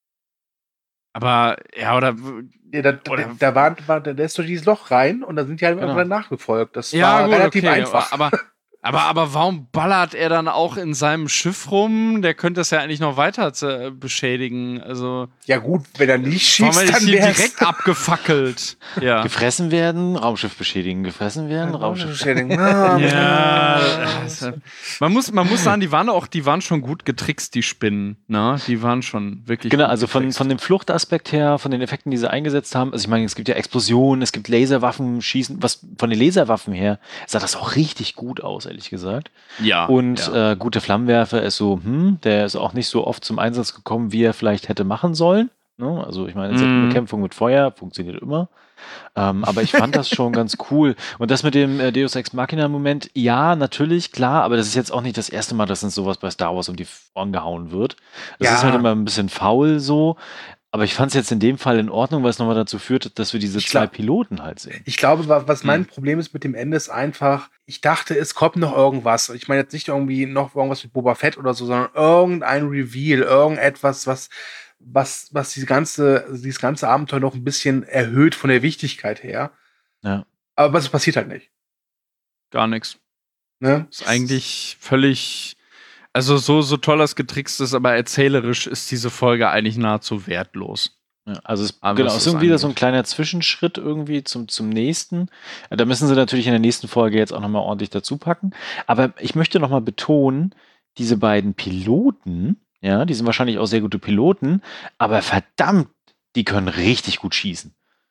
Aber, ja, oder. Ja, da, Oder- da, da, war, war, da ist durch dieses Loch rein und da sind die halt Genau. einfach nachgefolgt. Das Ja, war gut, relativ okay, einfach. Aber, Aber, aber warum ballert er dann auch in seinem Schiff rum? Der könnte es ja eigentlich noch weiter z- beschädigen. Also, Ja gut, wenn er nicht warum schießt, ist dann hier wär's. direkt abgefackelt? Ja. Gefressen werden, Raumschiff beschädigen. Gefressen werden, Raumschiff. Ah, Ja, also, man muss, man muss sagen, die waren auch, die waren schon gut getrickst, die Spinnen, ne? Die waren schon wirklich Genau, gut also von, getrickst. von dem Fluchtaspekt her, von den Effekten, die sie eingesetzt haben, also ich meine, es gibt ja Explosionen, es gibt Laserwaffen, Schießen, was von den Laserwaffen her sah das auch richtig gut aus, ehrlich gesagt. Ja. Und ja. äh, gute Flammenwerfer ist so, hm, der ist auch nicht so oft zum Einsatz gekommen, wie er vielleicht hätte machen sollen. Ne? Also ich meine, Insektenbekämpfung mit Feuer funktioniert immer. Ähm, aber ich fand das schon ganz cool. Und das mit dem äh, Deus Ex Machina-Moment, ja, natürlich, klar, aber das ist jetzt auch nicht das erste Mal, dass uns sowas bei Star Wars um die Ohren gehauen wird. Das Ja. ist halt immer ein bisschen faul so. Aber ich fand es jetzt in dem Fall in Ordnung, weil es nochmal dazu führt, dass wir diese Ich zwei glaub- Piloten halt sehen. Ich glaube, wa- was mein Hm. Problem ist mit dem Ende, ist einfach, ich dachte, es kommt noch irgendwas. Ich meine jetzt nicht irgendwie noch irgendwas mit Boba Fett oder so, sondern irgendein Reveal, irgendetwas, was, was, was diese ganze, dieses ganze Abenteuer noch ein bisschen erhöht von der Wichtigkeit her. Ja. Aber was passiert halt nicht. Gar nichts. Ne? Ist eigentlich völlig. Also, so, so toll das getrickst ist, aber erzählerisch ist diese Folge eigentlich nahezu wertlos. Ja, also es Aber genau, was es ist das irgendwie wieder so ein angeht. kleiner Zwischenschritt irgendwie zum, zum nächsten. Ja, da müssen sie natürlich in der nächsten Folge jetzt auch nochmal ordentlich dazu packen. Aber ich möchte nochmal betonen, diese beiden Piloten, ja, die sind wahrscheinlich auch sehr gute Piloten, aber verdammt, die können richtig gut schießen.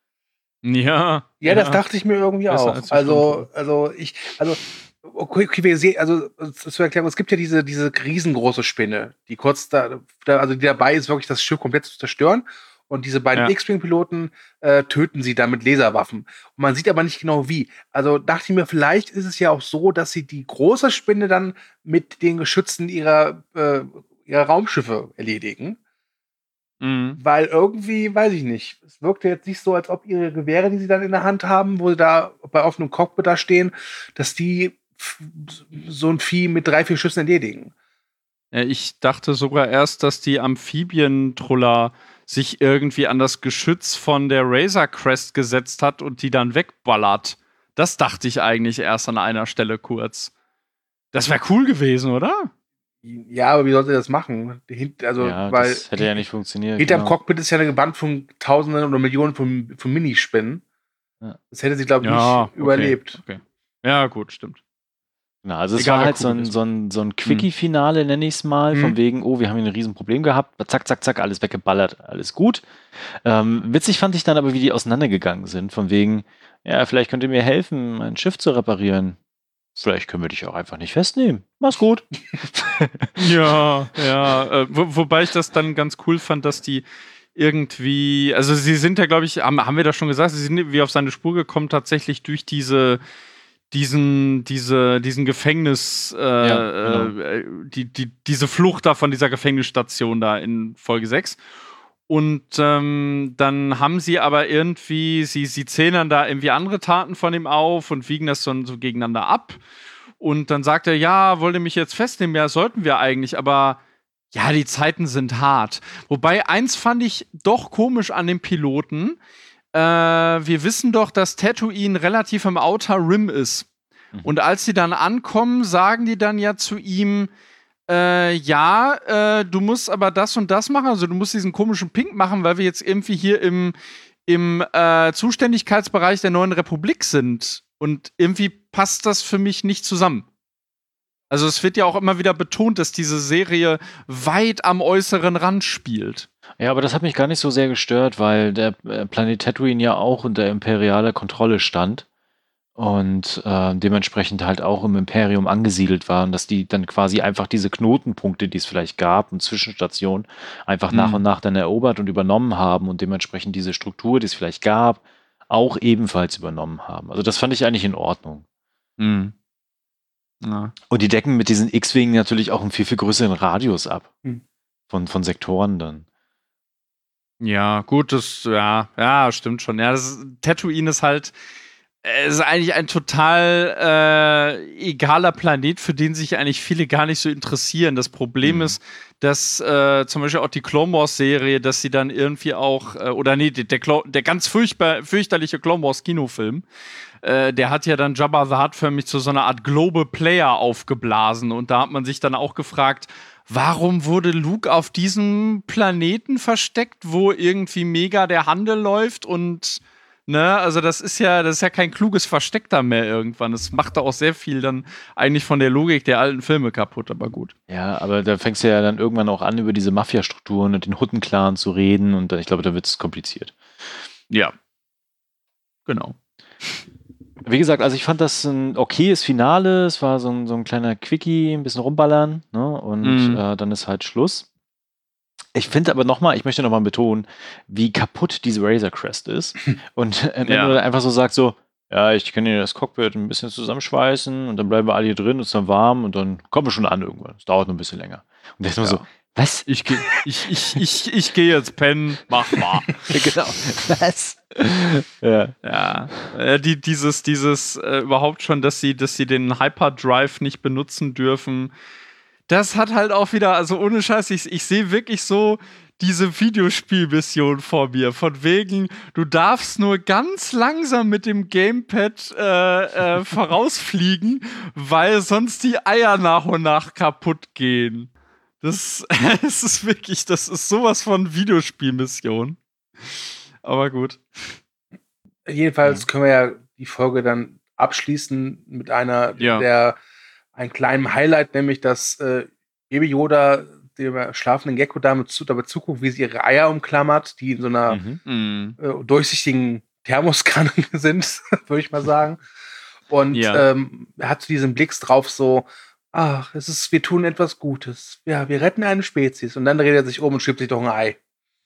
Ja. Ja, das dachte ich mir irgendwie Besser auch. als die Also, Sturmtruppe. also ich, also, okay, okay, wir sehen, also zur Erklärung, es gibt ja diese, diese riesengroße Spinne, die kurz da, da, also die dabei ist, wirklich das Schiff komplett zu zerstören. Und diese beiden Ja. X-Wing-Piloten äh, töten sie dann mit Laserwaffen. Und man sieht aber nicht genau wie. Also dachte ich mir, vielleicht ist es ja auch so, dass sie die große Spinne dann mit den Geschützen ihrer, äh, ihrer Raumschiffe erledigen. Mhm. Weil irgendwie, weiß ich nicht, es wirkte jetzt nicht so, als ob ihre Gewehre, die sie dann in der Hand haben, wo sie da bei offenem Cockpit da stehen, dass die f- so ein Vieh mit drei, vier Schüssen erledigen. Ja, ich dachte sogar erst, dass die Amphibientruller sich irgendwie an das Geschütz von der Razor Crest gesetzt hat und die dann wegballert. Das dachte ich eigentlich erst an einer Stelle kurz. Das wäre cool gewesen, oder? Ja, aber wie sollte das machen? Hint- Also, Ja, weil das hätte ja nicht funktioniert. hinterm genau. Cockpit ist ja eine Band von Tausenden oder Millionen von, von Minispinnen. Ja. Das hätte sie, glaube ich, Ja, nicht okay, überlebt. Okay. Ja, gut, stimmt. Genau, also es Egal, war wer halt cool so ein, ist. so ein, so ein Quickie-Finale, nenne ich es mal, Mhm. von wegen, oh, wir haben hier ein Riesenproblem gehabt, zack, zack, zack, alles weggeballert, alles gut. Ähm, witzig fand ich dann aber, wie die auseinandergegangen sind, von wegen, ja, vielleicht könnt ihr mir helfen, mein Schiff zu reparieren. Vielleicht können wir dich auch einfach nicht festnehmen. Mach's gut. Ja, ja. Äh, wo, wobei ich das dann ganz cool fand, dass die irgendwie, also sie sind ja, glaube ich, haben, haben wir das schon gesagt, sie sind irgendwie auf seine Spur gekommen, tatsächlich durch diese, diesen, diese, diesen Gefängnis, äh, Ja, genau. äh, die, die, diese Flucht da von dieser Gefängnisstation da in Folge sechs. Und ähm, dann haben sie aber irgendwie, sie, sie zählen dann da irgendwie andere Taten von ihm auf und wiegen das dann so gegeneinander ab. Und dann sagt er, ja, wollt ihr mich jetzt festnehmen? Ja, sollten wir eigentlich, aber ja, die Zeiten sind hart. Wobei, eins fand ich doch komisch an dem Piloten. Äh, wir wissen doch, dass Tatooine relativ im Outer Rim ist. Mhm. Und als sie dann ankommen, sagen die dann ja zu ihm, äh, ja, äh, du musst aber das und das machen, also du musst diesen komischen Pink machen, weil wir jetzt irgendwie hier im, im äh, Zuständigkeitsbereich der neuen Republik sind. Und irgendwie passt das für mich nicht zusammen. Also es wird ja auch immer wieder betont, dass diese Serie weit am äußeren Rand spielt. Ja, aber das hat mich gar nicht so sehr gestört, weil der äh, Planet Tatooine ja auch unter imperialer Kontrolle stand und äh, dementsprechend halt auch im Imperium angesiedelt war und dass die dann quasi einfach diese Knotenpunkte, die es vielleicht gab und Zwischenstationen, einfach Mhm. nach und nach dann erobert und übernommen haben und dementsprechend diese Struktur, die es vielleicht gab, auch ebenfalls übernommen haben. Also das fand ich eigentlich in Ordnung. Mhm. Ja. Und die decken mit diesen X-Wingen natürlich auch einen viel, viel größeren Radius ab. Hm. Von, von Sektoren dann. Ja, gut, das, ja, ja, stimmt schon. Ja, das ist, Tatooine ist halt, Es ist eigentlich ein total äh, egaler Planet, für den sich eigentlich viele gar nicht so interessieren. Das Problem mhm. ist, dass äh, zum Beispiel auch die Clone Wars-Serie, dass sie dann irgendwie auch, äh, oder nee, der, der, der ganz furchtbar, fürchterliche Clone Wars-Kinofilm, äh, der hat ja dann Jabba the Hutt förmlich zu so einer Art Global Player aufgeblasen. Und da hat man sich dann auch gefragt, warum wurde Luke auf diesem Planeten versteckt, wo irgendwie mega der Handel läuft und ne, also das ist ja, das ist ja kein kluges Versteck da mehr irgendwann. Das macht da auch sehr viel dann eigentlich von der Logik der alten Filme kaputt, aber gut. Ja, aber da fängst du ja dann irgendwann auch an, über diese Mafia-Strukturen und den Hutten-Clan zu reden und dann, ich glaube, da wird es kompliziert. Ja. Genau. Wie gesagt, also ich fand das ein okayes Finale. Es war so ein, so ein kleiner Quickie, ein bisschen rumballern, ne? Und Mhm. äh, dann ist halt Schluss. Ich finde aber nochmal, ich möchte nochmal betonen, wie kaputt diese Razor Crest ist. Und äh, wenn Ja. du dann einfach so sagst, so, ja, ich kann hier das Cockpit ein bisschen zusammenschweißen und dann bleiben wir alle hier drin, ist dann warm und dann kommen wir schon an irgendwann. Es dauert noch ein bisschen länger. Und der ist nur Ja. so, was? Ich gehe ich, ich, ich, ich geh jetzt pennen, mach mal. Genau, was? Ja. Ja, äh, die, dieses, dieses äh, überhaupt schon, dass sie, dass sie den Hyperdrive nicht benutzen dürfen, das hat halt auch wieder, also ohne Scheiß, ich, ich sehe wirklich so diese Videospielmission vor mir, von wegen, du darfst nur ganz langsam mit dem Gamepad äh, äh, vorausfliegen, weil sonst die Eier nach und nach kaputt gehen. Das, das ist wirklich, das ist sowas von Videospielmission. Aber gut. Jedenfalls können wir ja die Folge dann abschließen mit einer Ja. der ein kleinen Highlight, nämlich dass äh, Baby Yoda dem schlafenden Gecko damit, zu, dabei zuguckt, wie sie ihre Eier umklammert, die in so einer Mhm. Mhm. äh, durchsichtigen Thermoskanne sind, würde ich mal sagen. Und Ja. ähm, er hat so diesen Blick drauf, so, ach, es ist, wir tun etwas Gutes. Ja, wir retten eine Spezies. Und dann dreht er sich um und schiebt sich doch ein Ei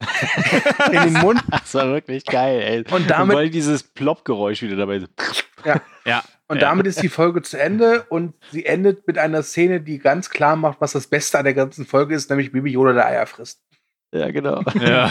in den Mund. Das war wirklich geil, ey. Und damit- Weil dieses Plop-Geräusch wieder dabei ist. Ja. Und ja. damit ist die Folge zu Ende und sie endet mit einer Szene, die ganz klar macht, was das Beste an der ganzen Folge ist, nämlich Baby Yoda, der Eier frisst. Ja, genau. Ja.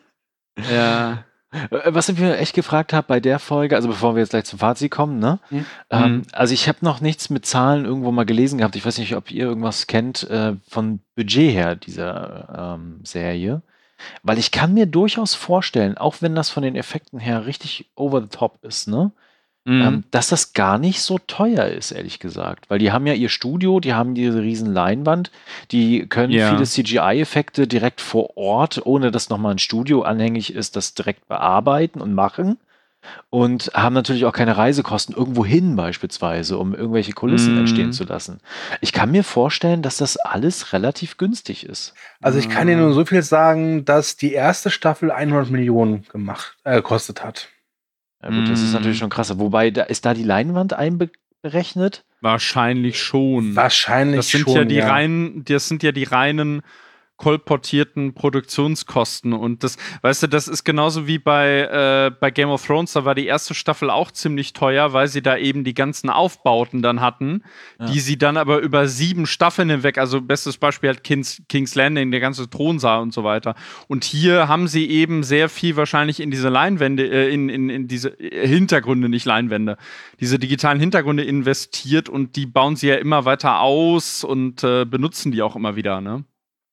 ja. Äh, Was ich mir echt gefragt habe bei der Folge, also bevor wir jetzt gleich zum Fazit kommen, ne? Mhm. Ähm, Mhm. also ich habe noch nichts mit Zahlen irgendwo mal gelesen gehabt. Ich weiß nicht, ob ihr irgendwas kennt äh, von Budget her dieser ähm, Serie. Weil ich kann mir durchaus vorstellen, auch wenn das von den Effekten her richtig over the top ist, ne? Mhm. Ähm, dass das gar nicht so teuer ist, ehrlich gesagt. Weil die haben ja ihr Studio, die haben diese riesen Leinwand, die können Ja. viele C G I-Effekte direkt vor Ort, ohne dass nochmal ein Studio anhängig ist, das direkt bearbeiten und machen. Und haben natürlich auch keine Reisekosten irgendwo hin beispielsweise, um irgendwelche Kulissen Mhm. entstehen zu lassen. Ich kann mir vorstellen, dass das alles relativ günstig ist. Also ich kann dir nur so viel sagen, dass die erste Staffel hundert Millionen gemacht, äh, gekostet hat. Ja gut, das ist Mm. natürlich schon krasser. Wobei, da ist da die Leinwand einberechnet? Wahrscheinlich schon. Wahrscheinlich Das sind schon, ja die ja. reinen, das sind ja die reinen kolportierten Produktionskosten. Und das, weißt du, das ist genauso wie bei, äh, bei Game of Thrones, da war die erste Staffel auch ziemlich teuer, weil sie da eben die ganzen Aufbauten dann hatten, Ja. die sie dann aber über sieben Staffeln hinweg, also bestes Beispiel halt King's, King's Landing, der ganze Thronsaal und so weiter. Und hier haben sie eben sehr viel wahrscheinlich in diese Leinwände, äh, in, in, in diese äh, Hintergründe, nicht Leinwände, diese digitalen Hintergründe investiert und die bauen sie ja immer weiter aus und äh, benutzen die auch immer wieder, ne?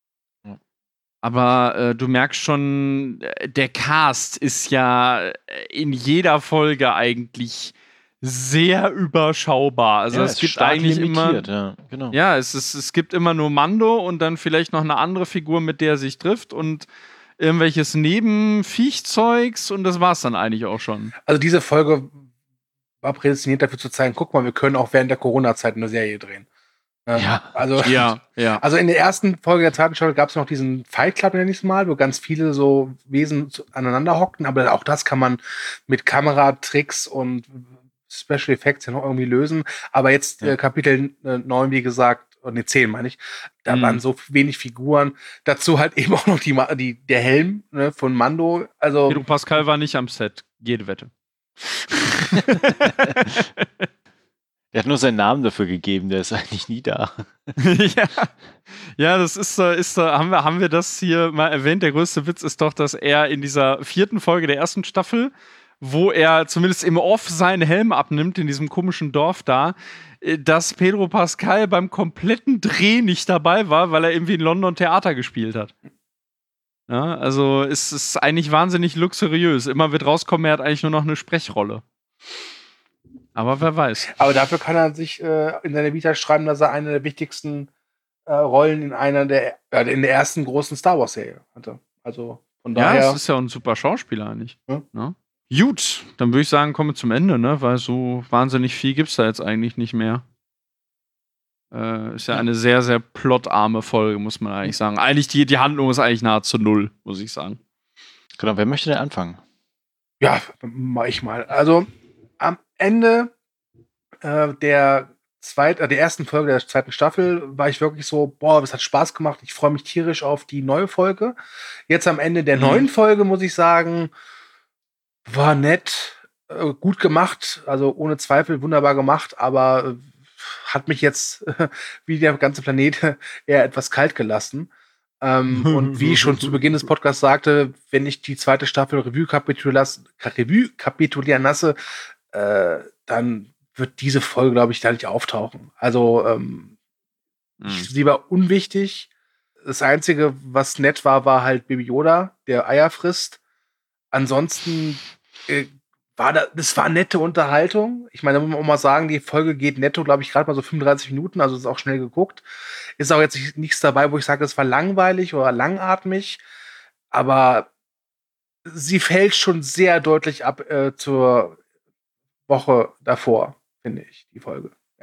Aber äh, du merkst schon, äh, der Cast ist ja äh, in jeder Folge eigentlich sehr überschaubar. Also Ja, es ist gibt stark eigentlich immer, limitiert, ja, genau. ja, es ist, es gibt immer nur Mando und dann vielleicht noch eine andere Figur, mit der er sich trifft und irgendwelches Nebenviechzeugs und das war's dann eigentlich auch schon. Also diese Folge war prädestiniert dafür zu zeigen, guck mal, wir können auch während der Corona-Zeit eine Serie drehen. Äh, Ja. Also, Ja, ja. also in der ersten Folge der zweiten Staffel gab es noch diesen Fight Club, nenne ich es mal, wo ganz viele so Wesen zu- aneinander hockten, aber auch das kann man mit Kameratricks und Special Effects ja noch irgendwie lösen. Aber jetzt Ja. äh, Kapitel äh, neun, wie gesagt, und ne, zehn meine ich, da Mhm. waren so wenig Figuren. Dazu halt eben auch noch die, Ma- die, der Helm ne, von Mando. Also Pedro Pascal war nicht am Set. Jede Wette. Er hat nur seinen Namen dafür gegeben, der ist eigentlich nie da. ja. ja, das ist, äh, ist äh, haben, wir, haben wir das hier mal erwähnt. Der größte Witz ist doch, dass er in dieser vierten Folge der ersten Staffel, wo er zumindest im Off seinen Helm abnimmt in diesem komischen Dorf da, dass Pedro Pascal beim kompletten Dreh nicht dabei war, weil er irgendwie in London Theater gespielt hat. Ja, also es ist eigentlich wahnsinnig luxuriös. Immer wird rauskommen, er hat eigentlich nur noch eine Sprechrolle. Aber wer weiß. Aber dafür kann er sich äh, in seine Vita schreiben, dass er eine der wichtigsten äh, Rollen in einer der äh, in der ersten großen Star Wars Serie hatte. Also von Ja, daher. es ist ja ein super Schauspieler eigentlich. Ja. Ja. Gut, dann würde ich sagen, kommen wir zum Ende, ne? Weil so wahnsinnig viel gibt's da jetzt eigentlich nicht mehr. Äh, ist ja, ja eine sehr, sehr plotarme Folge, muss man eigentlich sagen. Eigentlich, die, die Handlung ist eigentlich nahezu null, muss ich sagen. Genau, wer möchte denn anfangen? Ja, mach ich mal. Also am Ende äh, der, zweit, äh, der ersten Folge der zweiten Staffel war ich wirklich so, boah, das hat Spaß gemacht. Ich freue mich tierisch auf die neue Folge. Jetzt am Ende der mhm. neuen Folge, muss ich sagen, war nett, äh, gut gemacht, also ohne Zweifel wunderbar gemacht, aber äh, hat mich jetzt, äh, wie der ganze Planet, eher etwas kalt gelassen. Ähm, und wie ich schon zu Beginn des Podcasts sagte, wenn ich die zweite Staffel Revue kapitulieren Revue kapitulieren lasse, äh, dann wird diese Folge, glaube ich, da nicht auftauchen. Also, ähm, mhm. sie war unwichtig. Das Einzige, was nett war, war halt Baby Yoda, der Eier frisst. Ansonsten äh, war da, das war nette Unterhaltung. Ich meine, da muss man auch mal sagen, die Folge geht netto, glaube ich, gerade mal so fünfunddreißig Minuten, also ist auch schnell geguckt. Ist auch jetzt nichts dabei, wo ich sage, das war langweilig oder langatmig, aber sie fällt schon sehr deutlich ab äh, zur Woche davor, finde ich, die Folge. Ja.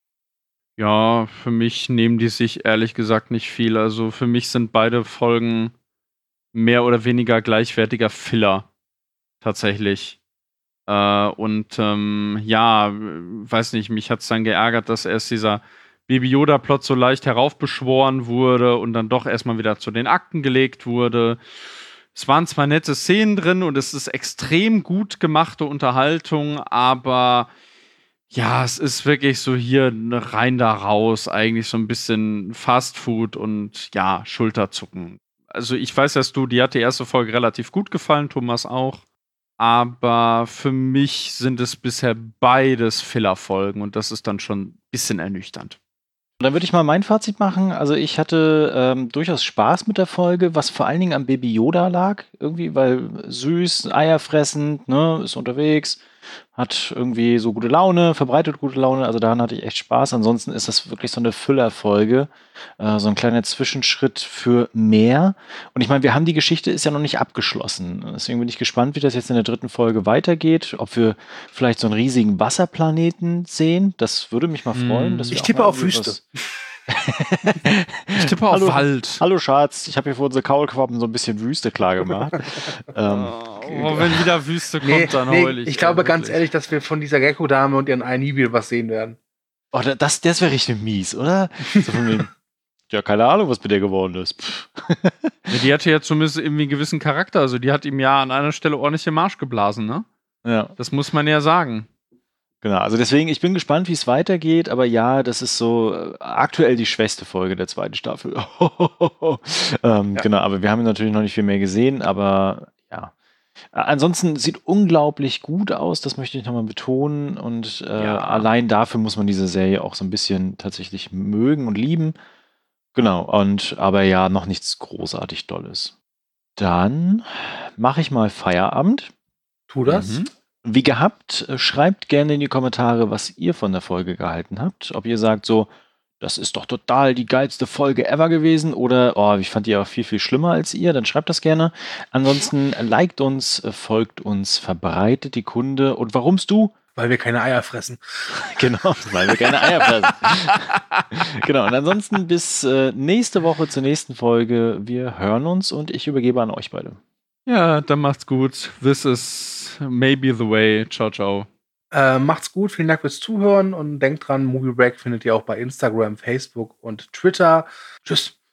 Ja, für mich nehmen die sich ehrlich gesagt nicht viel. Also für mich sind beide Folgen mehr oder weniger gleichwertiger Filler. Tatsächlich. Äh, und ähm, ja, weiß nicht, mich hat es dann geärgert, dass erst dieser Baby Yoda-Plot so leicht heraufbeschworen wurde und dann doch erstmal wieder zu den Akten gelegt wurde. Es waren zwar nette Szenen drin und es ist extrem gut gemachte Unterhaltung, aber ja, es ist wirklich so hier rein da raus, eigentlich so ein bisschen Fast Food und ja, Schulterzucken. Also ich weiß, dass du, die hat die erste Folge relativ gut gefallen, Thomas auch. Aber für mich sind es bisher beides Filler-Folgen und das ist dann schon ein bisschen ernüchternd. Dann würde ich mal mein Fazit machen. Also ich hatte ähm, durchaus Spaß mit der Folge, was vor allen Dingen am Baby Yoda lag. Irgendwie, weil süß, eierfressend, ne, ist unterwegs, hat irgendwie so gute Laune, verbreitet gute Laune. Also daran hatte ich echt Spaß. Ansonsten ist das wirklich so eine Füllerfolge. Äh, so ein kleiner Zwischenschritt für mehr. Und ich meine, wir haben die Geschichte, ist ja noch nicht abgeschlossen. Deswegen bin ich gespannt, wie das jetzt in der dritten Folge weitergeht. Ob wir vielleicht so einen riesigen Wasserplaneten sehen. Das würde mich mal freuen. Dass wir ich auch tippe mal auf irgendwie Wüste. was- Ich tippe auf Hallo. Wald. Hallo Schatz, ich habe hier für unsere Kaulquappen so ein bisschen Wüste klar gemacht. ähm, Oh, wenn wieder Wüste kommt, Nee, dann nee, heul ich. ich glaube ey, ganz wirklich. ehrlich, dass wir von dieser Gecko-Dame und ihren Anibil was sehen werden. oh, da- das das wäre richtig mies, oder? So von wegen, ja, keine Ahnung, was mit der geworden ist. Pff. Ja, die hatte ja zumindest irgendwie einen gewissen Charakter. Also die hat ihm ja an einer Stelle ordentlich im Marsch geblasen, ne? Ja, Das muss man ja sagen. genau. Also deswegen, ich bin gespannt, wie es weitergeht, aber ja, das ist so äh, aktuell die schwächste Folge der zweiten Staffel. ähm, Ja. Genau, aber wir haben natürlich noch nicht viel mehr gesehen, aber ja. Äh, Ansonsten sieht unglaublich gut aus, das möchte ich nochmal betonen. Und äh, Ja. allein dafür muss man diese Serie auch so ein bisschen tatsächlich mögen und lieben. Genau, und aber ja, noch nichts großartig Dolles. Dann mache ich mal Feierabend. Tu das. Mhm. Wie gehabt, äh, schreibt gerne in die Kommentare, was ihr von der Folge gehalten habt. Ob ihr sagt so, das ist doch total die geilste Folge ever gewesen oder, oh, ich fand die aber viel, viel schlimmer als ihr, dann schreibt das gerne. Ansonsten äh, liked uns, äh, folgt uns, verbreitet die Kunde. Und warum's du? Weil wir keine Eier fressen. Genau, weil wir keine Eier fressen. Genau, und ansonsten bis äh, nächste Woche zur nächsten Folge. Wir hören uns und ich übergebe an euch beide. Ja, dann macht's gut. This is maybe the way. Ciao, ciao. Äh, macht's gut, vielen Dank fürs Zuhören und denkt dran, Movie Break findet ihr auch bei Instagram, Facebook und Twitter. Tschüss.